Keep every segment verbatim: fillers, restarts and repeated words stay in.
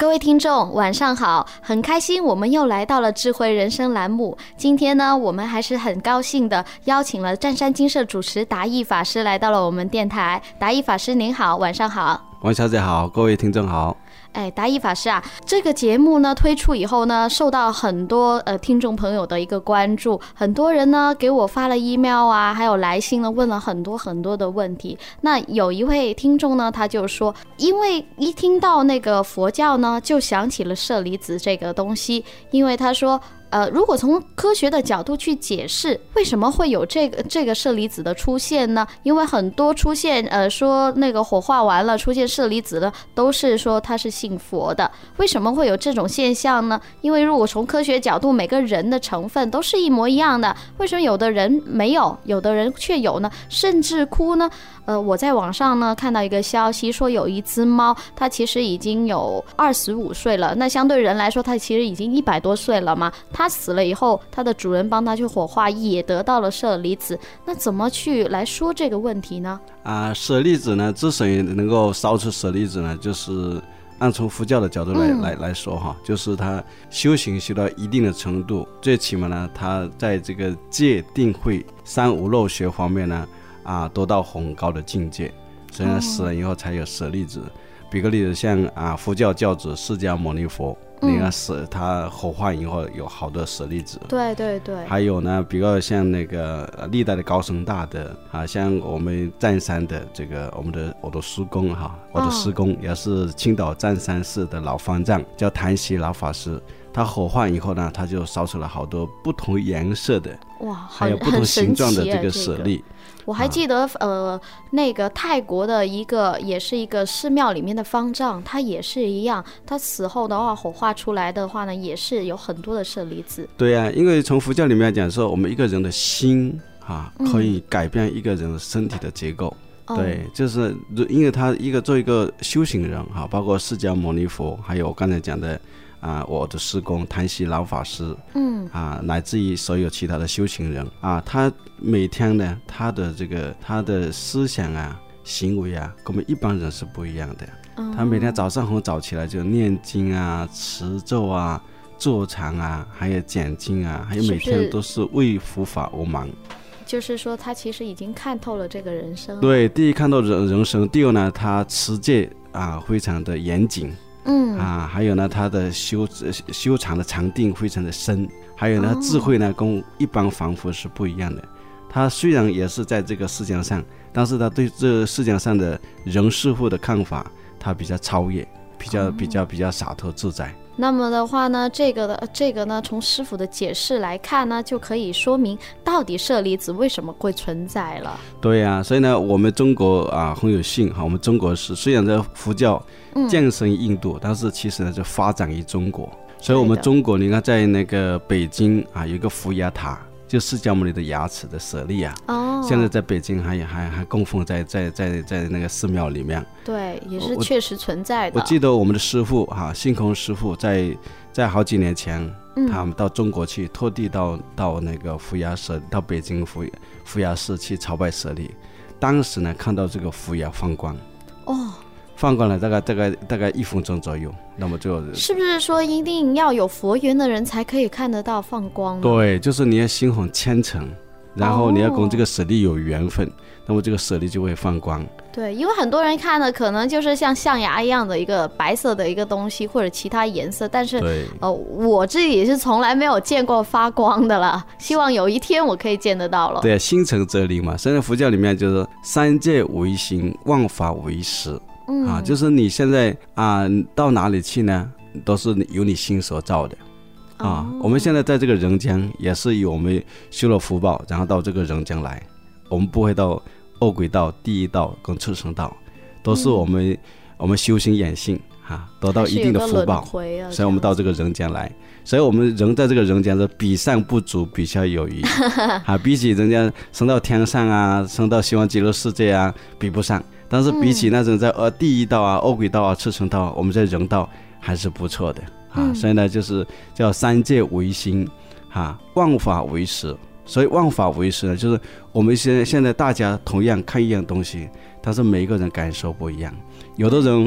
各位听众晚上好，很开心我们又来到了智慧人生栏目。今天呢，我们还是很高兴的邀请了湛山精舍主持达义法师来到了我们电台。达义法师您好，晚上好。 王小姐好，各位听众好。 哎，达义法师啊，这个节目呢推出以后呢，受到很多呃听众朋友的一个关注，很多人呢给我发了 email 啊，还有来信呢，问了很多很多的问题。那有一位听众呢，他就说，因为一听到那个佛教呢，就想起了舍利子这个东西，因为他说。呃，如果从科学的角度去解释，为什么会有这个这个舍利子的出现呢？因为很多出现，呃，说那个火化完了出现舍利子的，都是说他是信佛的。为什么会有这种现象呢？因为如果从科学角度，每个人的成分都是一模一样的，为什么有的人没有，有的人却有呢？甚至哭呢？呃，我在网上呢看到一个消息，说有一只猫，它其实已经有二十五岁了，那相对人来说，它其实已经一百多岁了嘛。它死了以后，它的主人帮它去火化，也得到了舍利子。那怎么去来说这个问题呢？啊， 舍利子呢，之所以能够烧出舍利子呢，就是按从佛教的角度来、嗯、来来说哈，就是他修行修到一定的程度，最起码呢，他在这个戒定慧三无漏学方面呢。啊，得到很高的境界，所以呢，死了以后才有舍利子。比个例子，像啊佛教教主释迦牟尼佛，嗯、你看死他火化以后有好多舍利子。 对对对。 还有呢，比较像那个历代的高僧大德啊，像我们湛山的这个我们的我的师公哈，我的师公、哦、也是青岛湛山市的老方丈，叫谭锡老法师。他火化以后呢，他就烧出了好多不同颜色的，哇，还有不同形状的这个舍利。这个我还记得、啊、呃，那个泰国的一个也是一个寺庙里面的方丈，他也是一样，他死后的话火化出来的话呢，也是有很多的舍利子。 对啊，因为从佛教里面讲说，我们一个人的心啊，可以改变一个人的身体的结构。嗯、对，就是因为他一个做一个修行人哈，包括释迦牟尼佛，还有我刚才讲的。啊，我的师公谭锡老法师，嗯，啊，乃至于所有其他的修行人啊，他每天呢，他的这个他的思想啊、行为啊，跟我们一般人是不一样的。嗯、他每天早上很早起来就念经啊、持咒啊、坐禅啊，还有讲经啊，还有每天都是为佛法而忙。 就是说，他其实已经看透了这个人生。 对，第一看透人人生，第二呢，他持戒啊非常的严谨。嗯啊，还有呢，他的修修禅的禅定非常的深，还有呢，哦、智慧呢跟一般凡夫是不一样的。他虽然也是在这个世界上，但是他对这世界上的人事物的看法，他比较超越，比较、哦、比较比较洒脱自在。 那么的话呢，这个的这个呢，从师父的解释来看呢，就可以说明到底舍利子为什么会存在了。 对啊，所以呢，我们中国啊很有幸哈，我们中国是虽然在佛教降生于印度，嗯、但是其实呢就发展于中国。所以我们中国，你看在那个北京啊，有一个福牙塔。就释迦牟尼的牙齿的舍利啊，哦，现在在北京还还还供奉在在在在那个寺庙里面。 对，也是确实存在的。 我, 我记得我们的师父哈、啊，星空师父在在好几年前，嗯、他们到中国去，特地到到那个福牙舍，到北京福福牙寺去朝拜舍利。当时呢，看到这个福牙放光，哦。放光了大概大概大概一分钟左右，那么就是不是说一定要有佛缘的人才可以看得到放光呢？ 对，就是你要心很虔诚，然后你要跟这个舍利有缘分，哦、那么这个舍利就会放光。 对，因为很多人看的可能就是像象牙一样的一个白色的一个东西，或者其他颜色，但是呃，我自己也是从来没有见过发光的啦，希望有一天我可以见得到了。 对，心诚则灵嘛。现在佛教里面就是三界为心，万法为识。嗯、啊，就是你现在啊，到哪里去呢？都是由你心所造的啊。哦、我们现在在这个人间，也是以我们修了福报，然后到这个人间来。我们不会到恶鬼道、地狱道跟畜生道，都是我们、嗯、我们修行养性啊，得到一定的福报，啊、所以我们到这个人间来。所以我们人在这个人间是比上不足，比下有余啊。比起人家升到天上啊，升到西方极乐世界啊，比不上。但是比起那种在呃地狱道啊、恶鬼道啊、畜生道，我们在人道还是不错的啊。嗯、所以呢，就是叫三界为心，啊，万法为识。所以万法为识呢，就是我们现在现在大家同样看一样东西，但是每一个人感受不一样。有的人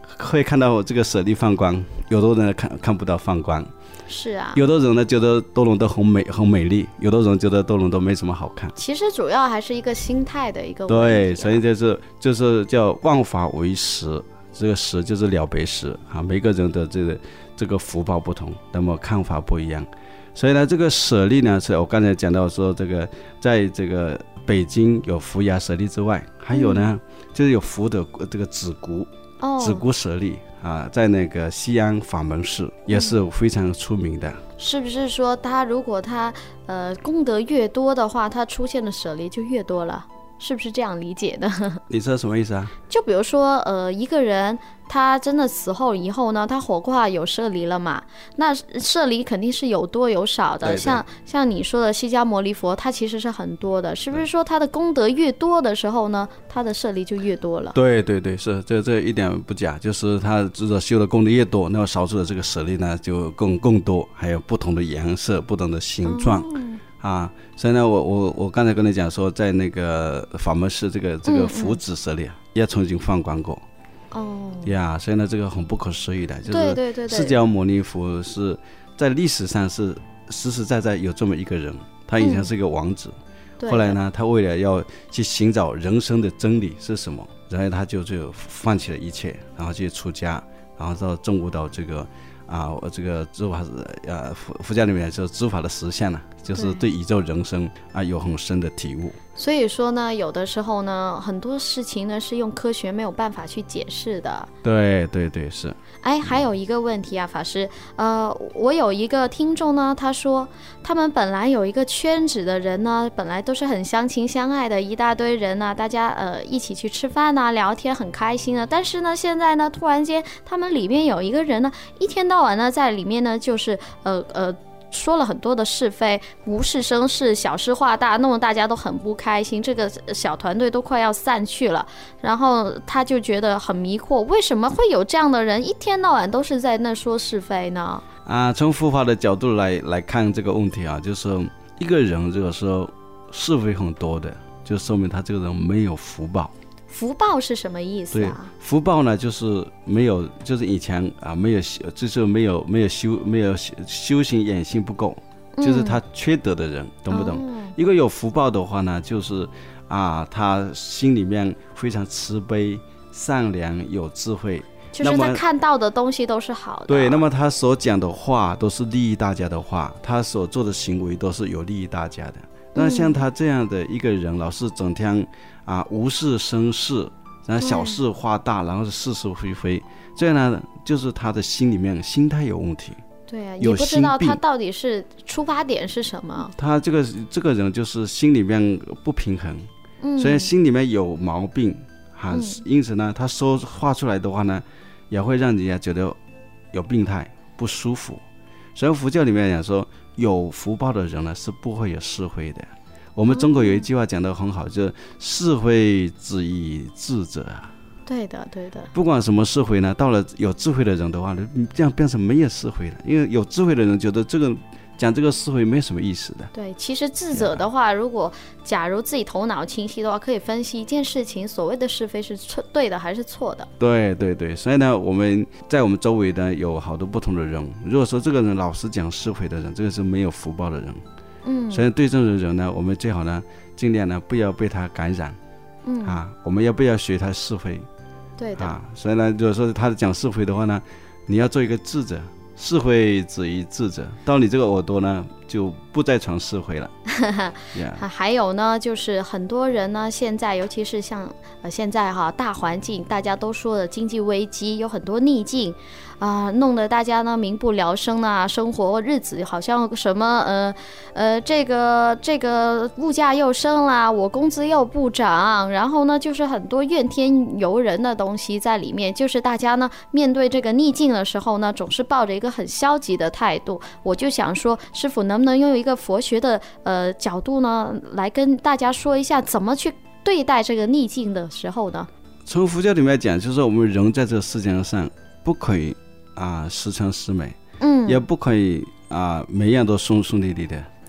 会看到这个舍利放光，有的人看看不到放光。 是啊， 有的人呢觉得多伦多很美很美丽，有的人觉得多伦多没什么好看。 其实主要还是一个心态的一个问题、啊。 对，所以就是就是叫万法为实，这个实就是了别实啊，每个人的这个这个福报不同，那么看法不一样。所以呢，这个舍利呢，是我刚才讲到说，这个在这个北京有福牙舍利之外，还有呢、嗯、就是有福的这个子谷。 哦、 子谷舍利啊，在那个西安法门寺也是非常出名的。嗯、 是不是说他如果他呃功德越多的话，他出现的舍利就越多了？是不是这样理解的？ 你知道什么意思啊？ 就比如说呃一个人他真的死后以后呢，他火化有舍利了嘛，那舍利肯定是有多有少的。对对，像像你说的释迦牟尼佛，他其实是很多的，是不是说他的功德越多的时候呢，他的舍利就越多了？ 对对对，是这这一点不假，就是他知道修的功德越多，那么烧出的这个舍利呢就更更多，还有不同的颜色、不同的形状。哦啊，所以呢，我我我刚才跟你讲说，在那个法门寺这个这个福子舍利、嗯嗯、也曾经放光过。 哦呀，所以呢，这个很不可思议的，就是对对对对， 释迦牟尼佛是在历史上是实实在在有这么一个人，他以前是一个王子，嗯、后来呢，他为了要去寻找人生的真理是什么，然后他就就放弃了一切，然后去出家，然后到证悟到这个。啊，我这个知法呃佛佛教里面说知法的实相呢，就是对宇宙人生啊有很深的体悟。 所以说呢，有的时候呢，很多事情呢是用科学没有办法去解释的。 对对对，是。 哎，还有一个问题啊，法师，呃，我有一个听众呢，他说他们本来有一个圈子的人呢，本来都是很相亲相爱的一大堆人啊，大家呃一起去吃饭啊，聊天很开心的。但是呢，现在呢，突然间他们里面有一个人呢，一天到晚呢在里面呢，就是呃呃。说了很多的是非，无事生事，小事化大，弄得大家都很不开心，这个小团队都快要散去了。然后他就觉得很迷惑，为什么会有这样的人一天到晚都是在那说是非呢？ 啊，从佛法的角度来来看这个问题啊，就是一个人这个时候是非很多的，就说明他这个人没有福报。 福报是什么意思啊？ 对，福报呢，就是没有，就是以前啊，没有，就是没有没有修没有修行眼性不够，就是他缺德的人，嗯、懂不懂？哦、一个有福报的话呢，就是啊，他心里面非常慈悲、善良、有智慧， 就是他看到的东西都是好的。 对，那么他所讲的话都是利益大家的话，他所做的行为都是有利益大家的。那像他这样的一个人，老是整天啊无事生事，然后小事化大，然后是是是非非，这样呢，就是他的心里面心态有问题。 对啊，也不知道他到底是出发点是什么。 他这个这个人就是心里面不平衡，嗯、所以心里面有毛病啊、嗯，因此呢，他说话出来的话呢，也会让人家觉得有病态不舒服。所以佛教里面讲说，有福报的人呢是不会有是非的。我们中国有一句话讲得很好，就是是非只以智者啊。 对的对的， 不管什么是非呢，到了有智慧的人的话呢，这样变成没有是非了。因为有智慧的人觉得这个讲这个是非没什么意思的。 对，其实智者的话，如果假如自己头脑清晰的话，可以分析一件事情所谓的是非是错对的还是错的。 对对对，所以呢，我们在我们周围呢有好多不同的人，如果说这个人老是讲是非的人，这个是没有福报的人。嗯，所以对这种人呢，我们最好呢尽量呢不要被他感染。嗯啊，我们要不要学他是非？ 对的啊， 所以呢，如果说他讲是非的话呢，你要做一个智者。是非只以智者，到你这个耳朵呢就不再传是非了。yeah. 还有呢，就是很多人呢，现在尤其是像呃现在哈大环境，大家都说的经济危机，有很多逆境啊、呃，弄得大家呢民不聊生啊，生活日子好像什么呃呃这个这个物价又升啦，我工资又不涨，然后呢就是很多怨天尤人的东西在里面，就是大家呢面对这个逆境的时候呢，总是抱着一个很消极的态度。我就想说，师父能不能用一个佛学的呃角度呢，来跟大家说一下怎么去对待这个逆境的时候呢？ 从佛教里面讲，就是我们人在这个世界上不可以啊十全十美，嗯，也不可以啊每样都顺顺利利的。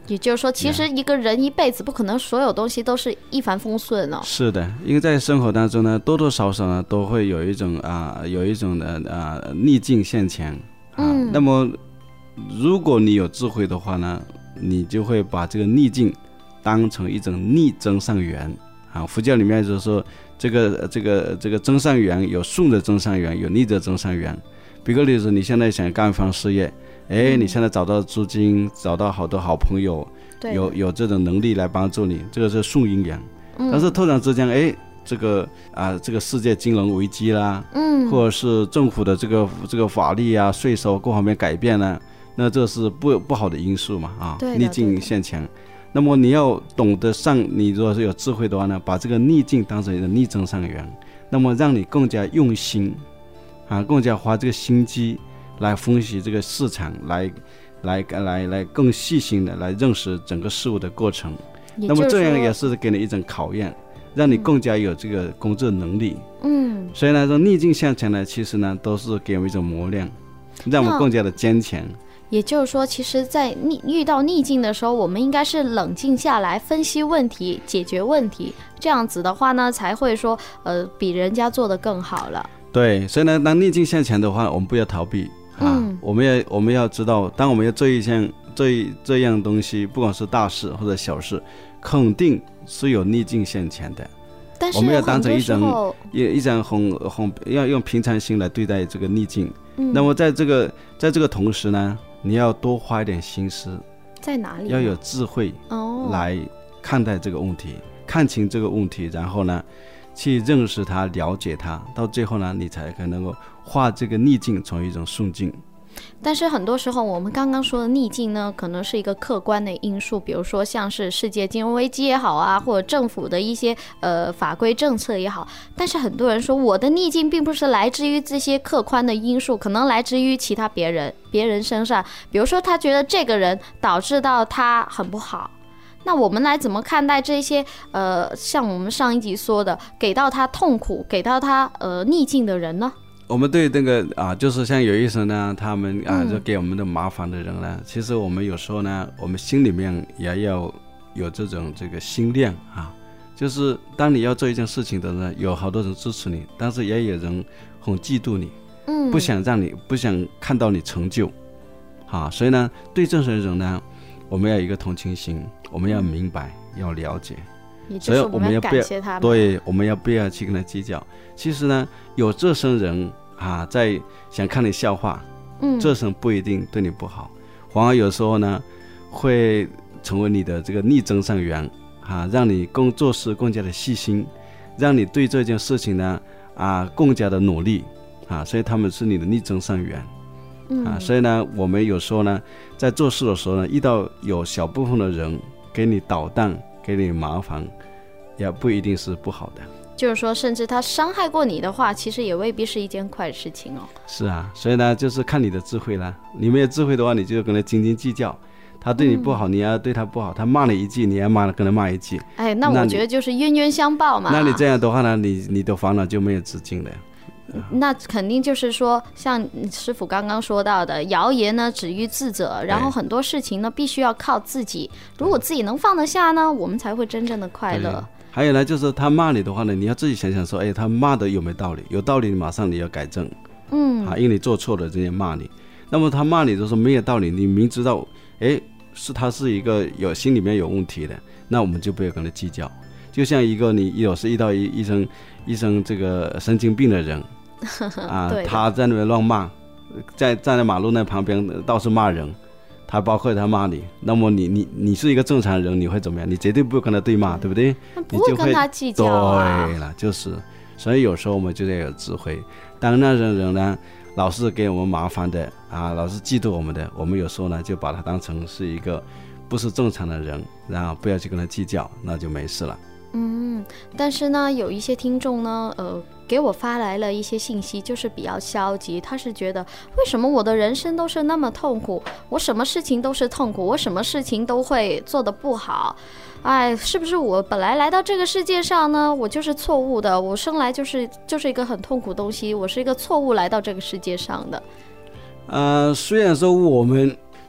也就是说，其实一个人一辈子不可能所有东西都是一帆风顺哦。 是的，因为在生活当中呢，多多少少呢都会有一种啊、呃，有一种的啊、呃、逆境现前啊。嗯、那么，如果你有智慧的话呢，你就会把这个逆境当成一种逆增上缘啊。佛教里面就是说，这个这个这个增上缘有顺的增上缘，有逆的增上缘。比个例子，你现在想干一番事业。哎，你现在找到资金，找到好多好朋友，有有这种能力来帮助你，这个是顺因缘。嗯、但是突然之间，哎，这个啊，这个世界金融危机啦，嗯，或者是政府的这个这个法律啊、税收各方面改变呢，那这是不不好的因素嘛啊，逆境现前。那么你要懂得上，你如果是有智慧的话呢，把这个逆境当成一个逆增上缘，那么让你更加用心啊，更加花这个心机。来分析这个市场，来来来来更细心的来认识整个事物的过程，那么这样也是给你一种考验，让你更加有这个工作能力。嗯，所以呢，说逆境向前呢，其实呢都是给我们一种磨练，让我们更加的坚强。 也就是说，其实在逆遇到逆境的时候，我们应该是冷静下来分析问题，解决问题，这样子的话呢，才会说呃比人家做得更好了。 对，所以呢，当逆境向前的话，我们不要逃避。啊，嗯、我们要我们要知道，当我们要做一项这这样东西，不管是大事或者小事，肯定是有逆境现前的。 但是我们要当成一种一一种很很要用平常心来对待这个逆境。嗯、那么在这个在这个同时呢，你要多花一点心思， 在哪里？ 要有智慧来看待这个问题，哦、看清这个问题，然后呢，去认识它、了解它，到最后呢，你才可能够化这个逆境成为一种顺境。 但是很多时候我们刚刚说的逆境呢，可能是一个客观的因素，比如说像是世界金融危机也好啊，或者政府的一些呃法规政策也好。但是很多人说，我的逆境并不是来自于这些客观的因素，可能来自于其他别人别人身上，比如说他觉得这个人导致到他很不好。那我们来怎么看待这些呃，像我们上一集说的，给到他痛苦，给到他呃逆境的人呢？ 我们对那个啊，就是像有一些呢，他们啊，就给我们的麻烦的人呢，嗯、其实我们有时候呢，我们心里面也要有这种这个心量啊，就是当你要做一件事情的呢，有好多人支持你，但是也有人很嫉妒你，嗯，不想让你不想看到你成就，啊，所以呢，对这些人呢，我们要有一个同情心，我们要明白，嗯、要了解。 所以我们要感谢他们， 对，我们要不要去跟他计较？其实呢，有这些人啊，在想看你笑话，嗯，这些人不一定对你不好，反而有时候呢，会成为你的这个逆增上缘啊，让你更做事更加的细心，让你对这件事情呢啊更加的努力啊，所以他们是你的逆增上缘。啊，所以呢，我们有时候呢，在做事的时候呢，遇到有小部分的人给你捣蛋，给你麻烦，也不一定是不好的。 就是说，甚至他伤害过你的话，其实也未必是一件坏事情哦。 是啊，所以呢，就是看你的智慧啦。你没有智慧的话，你就跟他斤斤计较。他对你不好，嗯、你要对他不好；他骂你一句，你要骂跟他骂一句。 哎，那我觉得就是冤冤相报嘛。 那你这样的话呢，你你的烦恼就没有止境了。 那肯定就是说，像师父刚刚说到的，谣言呢止于智者，然后很多事情呢必须要靠自己。如果自己能放得下呢，我们才会真正的快乐。 还有呢，就是他骂你的话呢，你要自己想想说，哎，他骂的有没有道理？有道理，马上你要改正。嗯，啊，因为你做错了，人家骂你。那么他骂你的时候没有道理，你明知道，哎，是他是一个有心里面有问题的，那我们就不要跟他计较。就像一个你有时遇到一一生一生这个神经病的人。啊，他在那边乱骂，在站在马路那旁边到处骂人，他包括他骂你，那么你你你是一个正常人，你会怎么样？你绝对不会跟他对骂，对不对？ 不会跟他计较啊。 对了，就是，所以有时候我们就得有智慧。当那种人呢，老是给我们麻烦的啊，老是嫉妒我们的，我们有时候呢就把他当成是一个不是正常的人，然后不要去跟他计较，那就没事了。 嗯，但是呢，有一些听众呢，呃，给我发来了一些信息，就是比较消极。他是觉得，为什么我的人生都是那么痛苦？我什么事情都是痛苦，我什么事情都会做得不好。哎，是不是我本来来到这个世界上呢，我就是错误的？我生来就是就是一个很痛苦的东西，我是一个错误来到这个世界上的。 呃，虽然说我们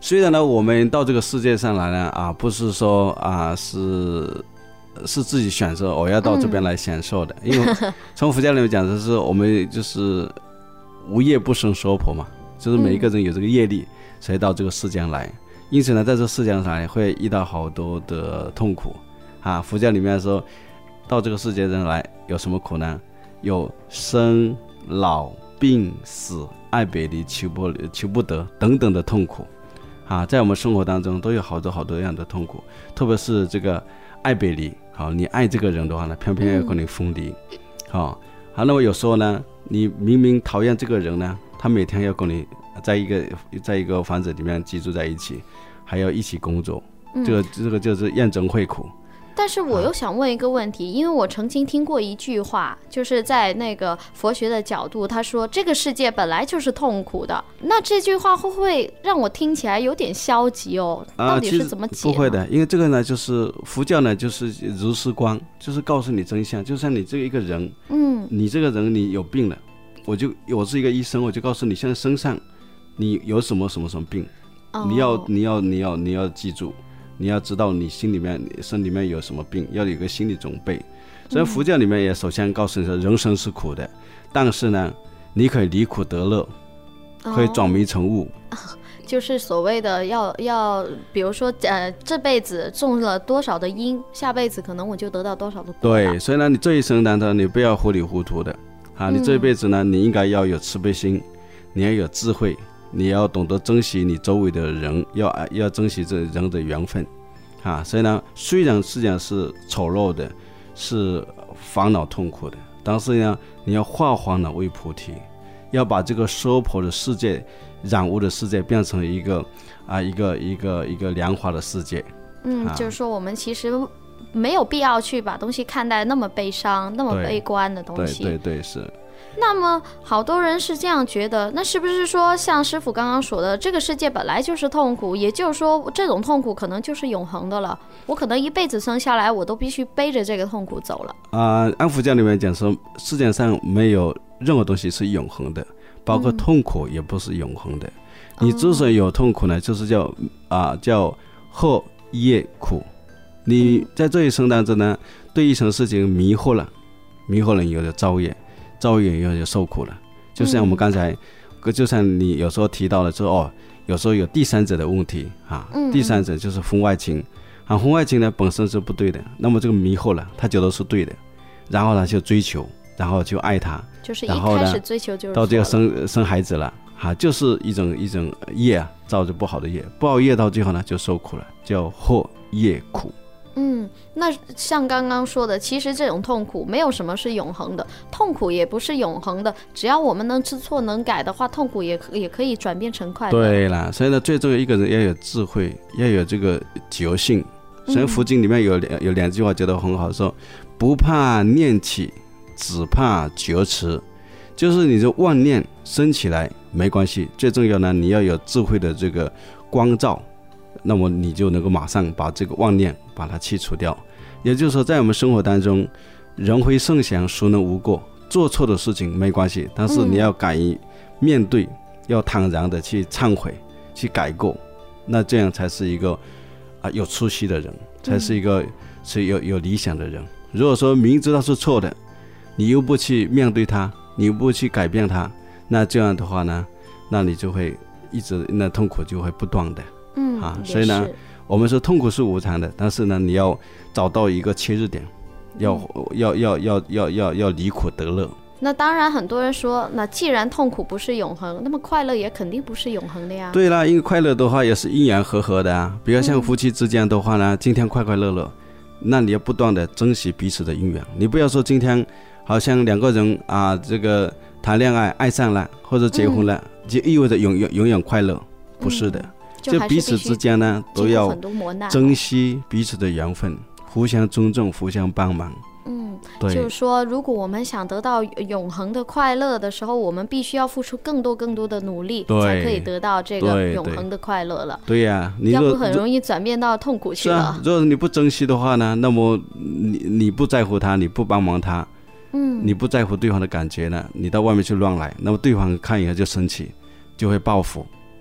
虽然呢，我们到这个世界上来呢，啊，不是说啊是是自己选择我要到这边来享受的，嗯、因为从佛教里面讲的是我们就是无业不生娑婆嘛，就是每一个人有这个业力，才到这个世间来。因此呢，在这个世界上来会遇到好多的痛苦啊。佛教里面说，到这个世界上来有什么苦呢？有生老病死、爱别离、求不求不得等等的痛苦。啊，在我们生活当中都有好多好多样的痛苦，特别是这个爱别离。好，你爱这个人的话呢，偏偏要跟你分离。好，好，那么有时候呢，你明明讨厌这个人呢，他每天要跟你在一个在一个房子里面居住在一起，还要一起工作，这个这个就是怨憎会苦。 但是我又想问一个问题，因为我曾经听过一句话，就是在那个佛学的角度，他说这个世界本来就是痛苦的。那这句话会不会让我听起来有点消极哦？到底是怎么解、 啊、不会的，因为这个呢，就是佛教呢，就是如是观，就是告诉你真相。就像你这个一个人，嗯，你这个人你有病了，我就我是一个医生，我就告诉你现在身上你有什么什么什么病，哦、你要你要你要你要记住。你要知道你心里面身里面有什么病，要有一个心理准备。所以佛教里面也首先告诉你说，人生是苦的，但是呢，你可以离苦得乐，可以转迷成悟。 哦、就是所谓的要要，比如说呃，这辈子种了多少的因，下辈子可能我就得到多少的果。 对，所以呢，你这一生当中你不要糊里糊涂的啊，你这一辈子呢，你应该要有慈悲心，你要有智慧。你要懂得珍惜你周围的人，要要珍惜这人的缘分，啊，所以呢，虽然世界上是丑陋的，是烦恼痛苦的，但是呢，你要化烦恼为菩提，要把这个娑婆的世界、染污的世界变成一个啊一个一个一个良华的世界。 嗯， 啊、 就是说我们其实没有必要去把东西看待那么悲伤、那么悲观的东西。 对对对，是。 那么好多人是这样觉得，那是不是说像师父刚刚说的，这个世界本来就是痛苦，也就是说这种痛苦可能就是永恒的了，我可能一辈子生下来我都必须背着这个痛苦走了啊、呃？按佛教里面讲说，世界上没有任何东西是永恒的，包括痛苦也不是永恒的、嗯、你之所以有痛苦呢，就是叫啊、呃、叫惑业苦。你在这一生当中呢，对一层事情迷惑了，迷惑了，有的造业，造业以后就受苦了。就像我们刚才，嗯、就像你有时候提到了说，哦，有时候有第三者的问题啊，嗯、第三者就是婚外情啊，婚外情呢本身是不对的，那么这个迷惑了，他觉得是对的，然后呢就追求，然后就爱他， 就是一开始追求就是到这个生生孩子了啊，就是一种一种业啊，造着不好的业，不好业到最后呢就受苦了，叫惑业苦。 嗯，那像刚刚说的，其实这种痛苦没有什么是永恒的，痛苦也不是永恒的，只要我们能知错能改的话，痛苦也也可以转变成快乐。 对了，所以呢，最重要一个人要有智慧，要有这个觉性。所以佛经里面有两、嗯、有两句话觉得很好，说不怕念起，只怕觉迟。就是你的妄念生起来没关系，最重要呢，你要有智慧的这个光照。那么你就能够马上把这个妄念把它去除掉。也就是说，在我们生活当中，人非圣贤，孰能无过？做错的事情没关系，但是你要敢于面对，嗯、要坦然的去忏悔，去改过，那这样才是一个啊有出息的人，才是一个是有有理想的人。如果说明知道是错的，你又不去面对它，你又不去改变它，那这样的话呢，那你就会一直那痛苦就会不断的。 嗯啊，所以呢，我们说痛苦是无常的，但是呢，你要找到一个切入点，要、嗯、要要要要要要离苦得乐。 那当然，很多人说，那既然痛苦不是永恒，那么快乐也肯定不是永恒的呀。 对啦，因为快乐的话也是因缘和合的啊。比如像夫妻之间的话呢，嗯、今天快快乐乐，那你要不断的珍惜彼此的因缘。你不要说今天好像两个人啊，这个谈恋爱爱上了或者结婚了，嗯、就意味着永远永远快乐，不是的。嗯就彼此之间呢，都要珍惜彼此的缘分，互相尊重，互相帮忙。 嗯，就是说，如果我们想得到永恒的快乐的时候，我们必须要付出更多更多的努力，才可以得到这个永恒的快乐了。 对呀、啊，你要不很容易转变到痛苦去了。 啊、如果你不珍惜的话呢，那么你你不在乎他，你不帮忙他，嗯，你不在乎对方的感觉呢，你到外面去乱来，那么对方看以后就生气，就会报复。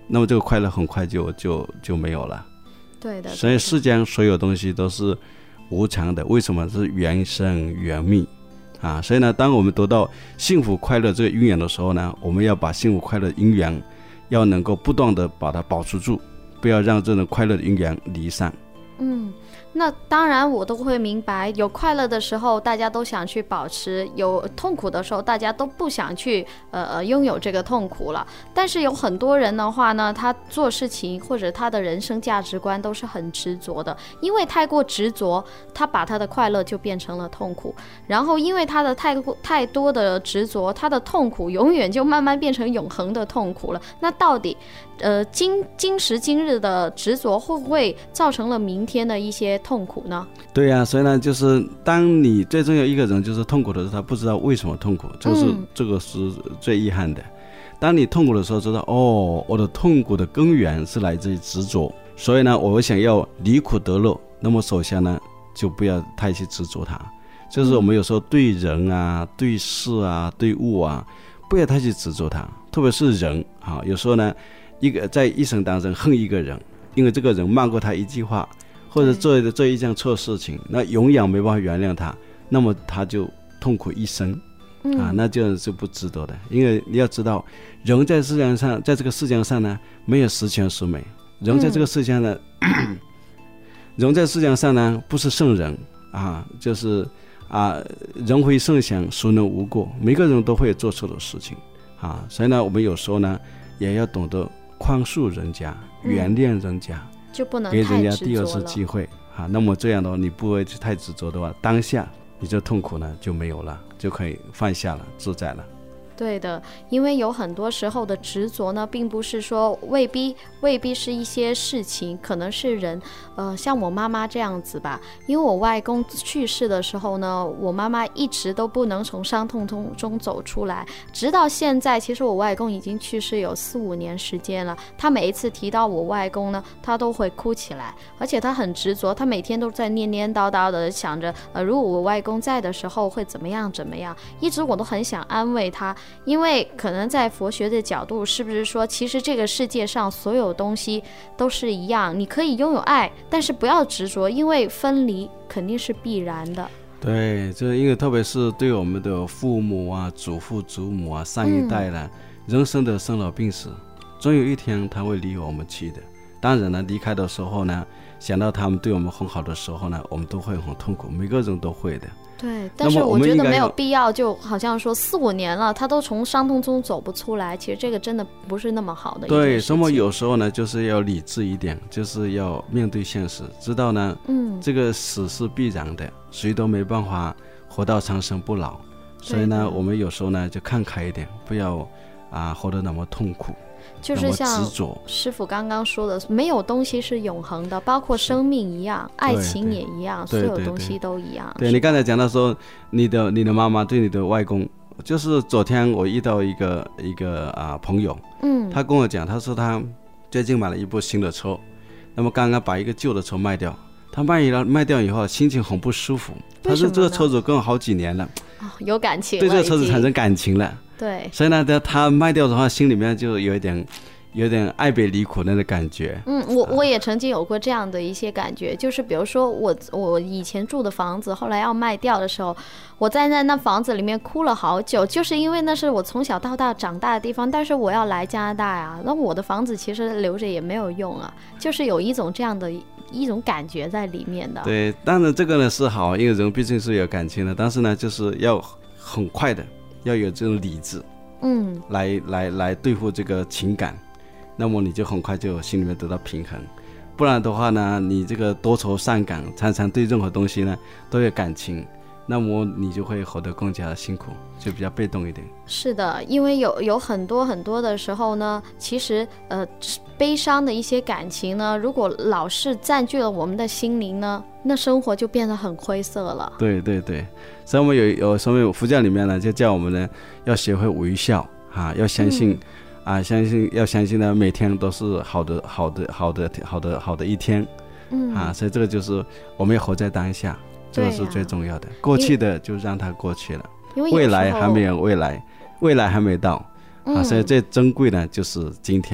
那么这个快乐很快就就就没有了。 对的。 所以世间所有东西都是无常的，为什么？是缘生缘灭啊。所以呢，当我们得到幸福快乐这个因缘的时候呢，我们要把幸福快乐的因缘要能够不断的把它保持住，不要让这种快乐的因缘离散。 嗯，那当然我都会明白，有快乐的时候大家都想去保持，有痛苦的时候大家都不想去呃呃拥有这个痛苦了。但是有很多人的话呢，他做事情或者他的人生价值观都是很执着的，因为太过执着，他把他的快乐就变成了痛苦，然后因为他的太过太多的执着，他的痛苦永远就慢慢变成永恒的痛苦了。那到底呃今今时今日的执着会不会造成了明天的一些痛苦呢？ 对呀、啊，所以呢，就是当你最重要一个人就是痛苦的时候，他不知道为什么痛苦，这个是、嗯、这个是最遗憾的。当你痛苦的时候，知道哦，我的痛苦的根源是来自于执着，所以呢，我想要离苦得乐，那么首先呢，就不要太去执着它。就是我们有时候对人啊、对事啊、对物啊，不要太去执着它，特别是人啊，有时候呢，一个在一生当中恨一个人，因为这个人骂过他一句话，或者做做一件错事情，那永远没办法原谅他，那么他就痛苦一生、嗯、啊，那就是不值得的。因为你要知道，人在世界上，在这个世界上呢，没有十全十美。人在这个世界上呢，嗯、人在世界上呢，不是圣人啊，就是啊，人非圣贤，孰能无过？每个人都会做错的事情啊，所以呢，我们有时候呢，也要懂得宽恕人家，原谅人家。嗯， 就不能给人家第二次机会啊，那么这样的话，你不会太执着的话，当下你这痛苦呢就没有了，就可以放下了，自在了。 对的，因为有很多时候的执着呢，并不是说未必未必是一些事情，可能是人。呃，像我妈妈这样子吧，因为我外公去世的时候呢，我妈妈一直都不能从伤痛中中走出来，直到现在，其实我外公已经去世有四五年时间了。他每一次提到我外公呢，他都会哭起来，而且他很执着，他每天都在念念叨叨的想着，呃，如果我外公在的时候会怎么样怎么样。一直我都很想安慰他。因为可能在佛学的角度，是不是说其实这个世界上所有东西都是一样，你可以拥有爱，但是不要执着，因为分离肯定是必然的。 对，就是因为特别是对我们的父母啊、祖父祖母啊、上一代呢、嗯、人生的生老病死，总有一天他会离我们去的。当然呢，离开的时候呢，想到他们对我们很好的时候呢，我们都会很痛苦，每个人都会的。 对，但是我觉得没有必要，就好像说四五年了，他都从伤痛中走不出来，其实这个真的不是那么好的一件事情。 对，所以我有时候呢，就是要理智一点，就是要面对现实，知道呢，嗯，这个死是必然的，谁都没办法活到长生不老，所以呢，我们有时候呢就看开一点，不要啊活得那么痛苦。 就是像师父刚刚说的，没有东西是永恒的，包括生命一样，爱情也一样，所有东西都一样。 对，你刚才讲到说你的你的妈妈对你的外公，就是昨天我遇到一个一个啊朋友，嗯，他跟我讲，他说他最近买了一部新的车，那么刚刚把一个旧的车卖掉，他卖了卖掉以后心情很不舒服。他说这个车子跟我好几年了， 哦，有感情了， 对这个车子产生感情了。 对， 所以呢，他卖掉的话，心里面就有一点，有点爱别离苦那个感觉。 嗯，我我也曾经有过这样的一些感觉，就是比如说我我以前住的房子，后来要卖掉的时候，我在那那房子里面哭了好久，就是因为那是我从小到大长大的地方，但是我要来加拿大呀，那我的房子其实留着也没有用啊，就是有一种这样的一种感觉在里面的。 对，当然这个呢是好，因为人毕竟是有感情的，但是呢，就是要很快的。要有这种理智，嗯，来来来对付这个情感，那么你就很快就心里面得到平衡。不然的话呢，你这个多愁善感，常常对任何东西呢都有感情，那么你就会活得更加的辛苦，就比较被动一点。 是的，因为有有很多很多的时候呢，其实呃悲伤的一些感情呢，如果老是占据了我们的心灵呢，那生活就变得很灰色了。 对对对，所以我们有有什么佛教里面呢，就叫我们呢要学会微笑啊，要相信、嗯、啊，相信要相信呢，每天都是好的好的好的好的好的一天，嗯啊，所以这个就是我们要活在当下，这个是最重要的。过去的就让它过去了，未来还没有未来，未来还没到、嗯、啊，所以最珍贵的就是今天。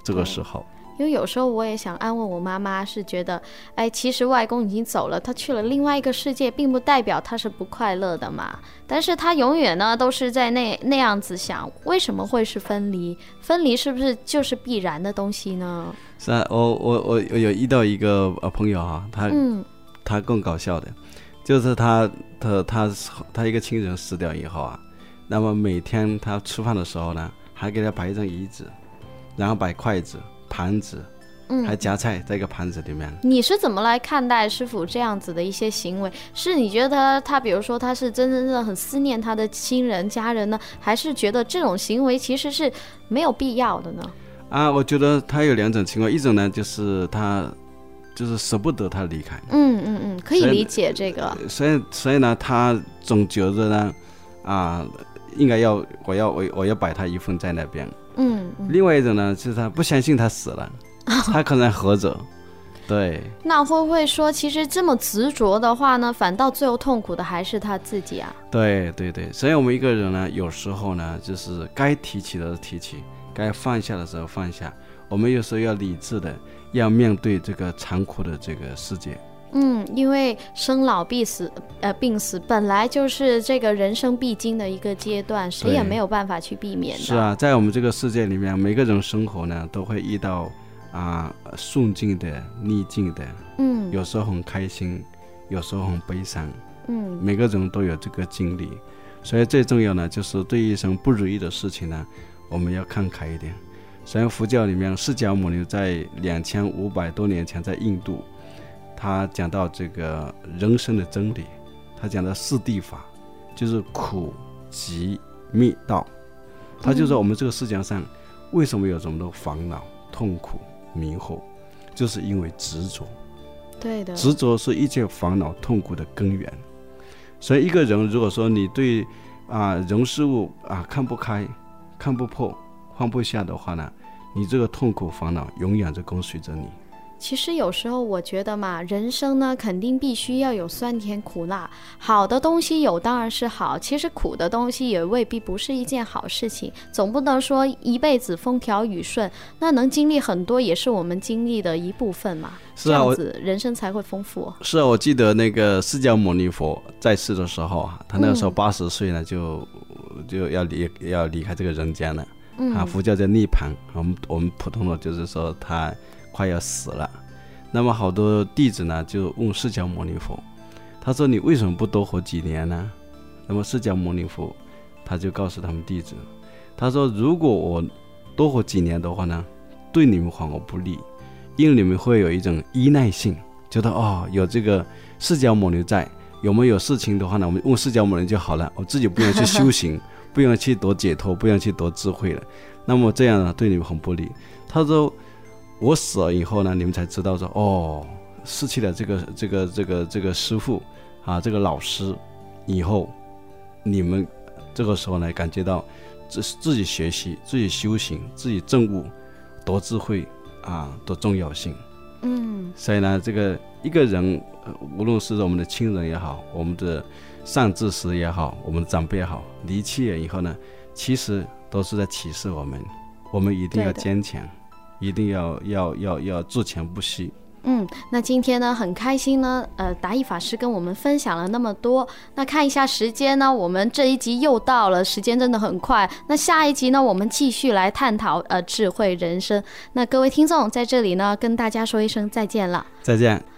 这个时候。 因为有时候我也想安慰我妈妈，是觉得哎，其实外公已经走了，他去了另外一个世界，并不代表他是不快乐的嘛。但是他永远呢都是在那那样子想，为什么会是分离？分离是不是就是必然的东西呢？ 是啊，我我我有遇到一个朋友啊，他、 嗯、 他更搞笑的，就是他他他他一个亲人死掉以后啊，那么每天他吃饭的时候呢，还给他摆一张椅子，然后摆筷子、盘子，嗯，还夹菜在一个盘子里面。 你是怎么来看待师父这样子的一些行为？是你觉得他他比如说他是真正的很思念他的亲人家人呢，还是觉得这种行为其实是没有必要的呢？ 啊，我觉得他有两种情况，一种呢就是他就是舍不得他离开， 嗯嗯嗯，可以理解这个。 所以所以呢，他总觉得呢，啊，应该要我要我我要摆他一份在那边。 嗯, 嗯， 另外一种呢，就是他不相信他死了，他可能活着。对。 那会不会说，其实这么执着的话呢，反倒最后痛苦的还是他自己啊？ 对对对，所以我们一个人呢，有时候呢，就是该提起的提起，该放下的时候放下。我们有时候要理智的，要面对这个残酷的这个世界。 嗯，因为生老病死，呃，病死本来就是这个人生必经的一个阶段，谁也没有办法去避免的。 是啊，在我们这个世界里面，每个人生活呢都会遇到啊顺境的、逆境的，嗯，有时候很开心，有时候很悲伤，嗯，每个人都有这个经历，所以最重要呢，就是对一生不如意的事情呢，我们要看开一点。所以佛教里面，释迦牟尼在两千五百多年前在印度。他讲到这个人生的真理，他讲到四谛法，就是苦集灭道。他就说我们这个世界上为什么有这么多烦恼、痛苦、迷惑，就是因为执着。 对的， 执着是一切烦恼痛苦的根源。所以一个人如果说你对啊人事物啊看不开、看不破、放不下的话呢，你这个痛苦烦恼永远就跟随着你。 其实有时候我觉得嘛，人生呢肯定必须要有酸甜苦辣，好的东西有当然是好，其实苦的东西也未必不是一件好事情，总不能说一辈子风调雨顺，那能经历很多也是我们经历的一部分嘛。 是啊， 这样子人生才会丰富。 是啊，我记得那个释迦牟尼佛在世的时候啊，他那个时候八十岁呢，就就要离要离开这个人间了。嗯，啊，佛教叫涅槃，我们我们普通的就是说他快要死了。那么好多弟子呢就问释迦牟尼佛，他说你为什么不多活几年呢？那么释迦牟尼佛他就告诉他们弟子，他说如果我多活几年的话呢，对你们反而不利，因为你们会有一种依赖性，觉得哦有这个释迦牟尼在，有没有事情的话呢，我们问释迦牟尼就好了，我自己不用去修行不用去夺解脱，不用去夺智慧了，那么这样呢对你们很不利。他说我死了以后呢，你们才知道说哦，失去了这个这个这个这个师父啊，这个老师以后，你们这个时候呢感觉到自自己学习、自己修行、自己证悟、夺智慧啊的重要性。嗯，所以呢，这个一个人，无论是我们的亲人也好，我们的上至师也好，我们的长辈也好，离去了以后呢，其实都是在启示我们，我们一定要坚强。一定要要要要自强不息。 嗯，那今天呢很开心呢，呃，达义法师跟我们分享了那么多。那看一下时间呢，我们这一集又到了，时间真的很快。那下一集呢，我们继续来探讨呃智慧人生。那各位听众在这里呢，跟大家说一声再见了。 再见。